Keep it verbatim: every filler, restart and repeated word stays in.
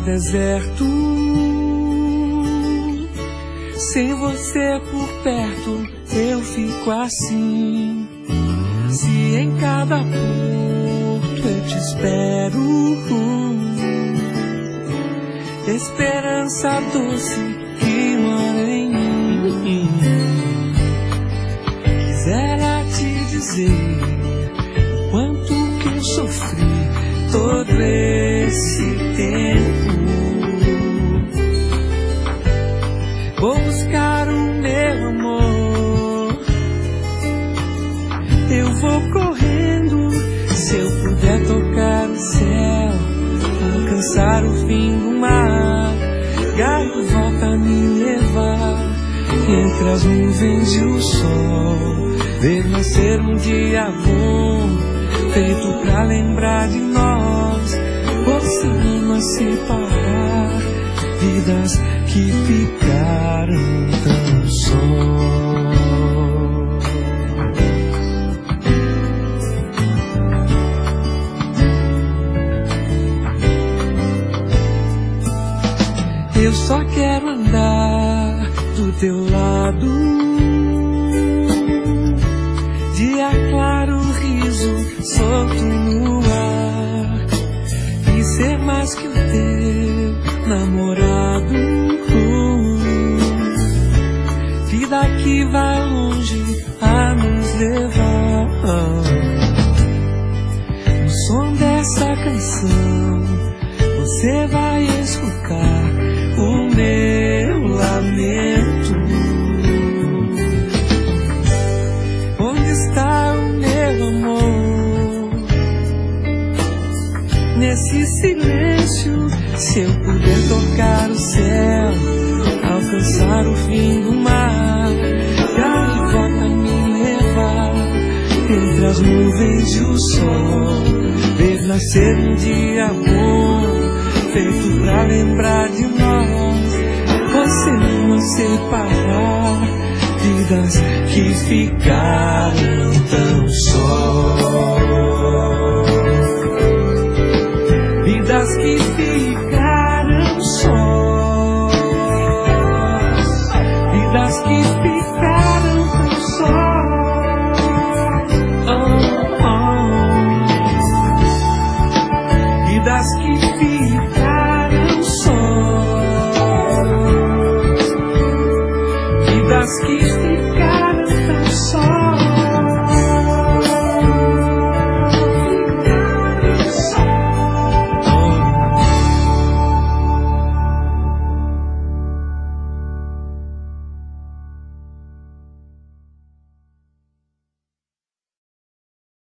deserto, sem você por perto eu fico assim. Se em cada porto eu te espero, esperança doce que mora em mim. Quisera te dizer o quanto que eu sofri todo esse tempo. Vou buscar o meu amor, eu vou correndo. Se eu puder tocar o céu, alcançar o fim do mar, gaivota me levar entre as nuvens e o sol, ver nascer um dia bom, feito pra lembrar de nós. Você ama separar vidas que ficaram tão só. Eu só quero andar do teu lado, dia claro, riso solto no ar, e ser mais que o teu namorado, vida que vai longe a nos levar. No som dessa canção você vai escutar o meu lamento. Onde está o meu amor? Nesse silêncio, se eu puder tocar o céu, alcançar o fim do mar, gaivota me levar entre as nuvens e o sol, ver nascer um dia bom, feito pra lembrar de nós. Você ama separar vidas que ficaram tão só, vidas que ficaram